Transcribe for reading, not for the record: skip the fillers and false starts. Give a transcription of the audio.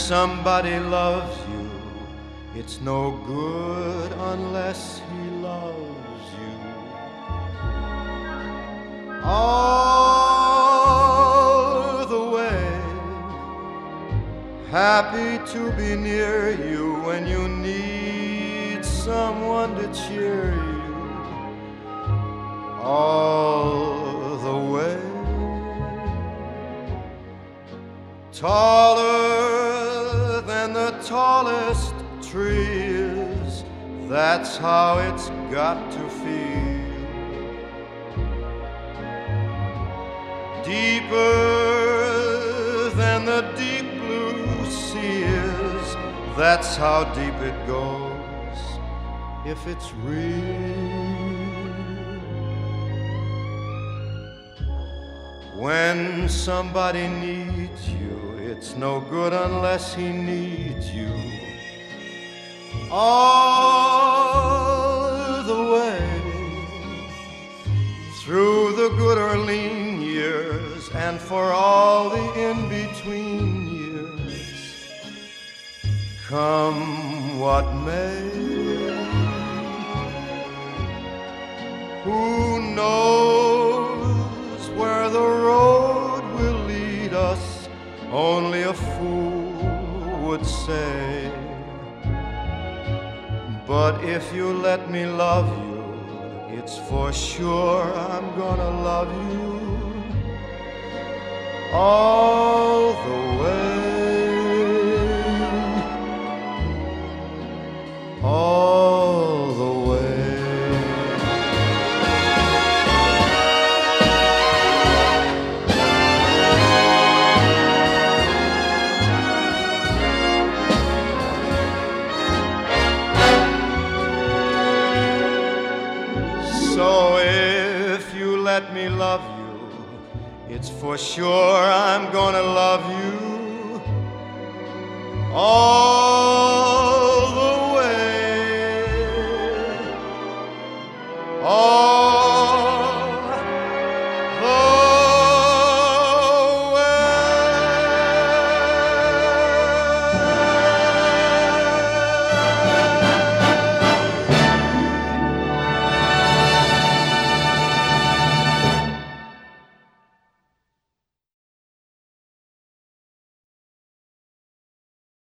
somebody loves you, it's no good unless he loves you. All the way, happy to be near you when you need someone to cheer you. All the way, taller than the tallest tree is, that's how it's got to feel. Deeper than the deep blue sea is, that's how deep it goes if it's real. When somebody needs you, it's no good unless he needs you. All the way, through the good or lean years, and for all the in-between years, come what may. Who knows where the road will lead us? Only a fool would say. But if you let me love you, it's for sure I'm gonna love you all the way, all the way. So if you let me love you, it's for sure I'm gonna love you all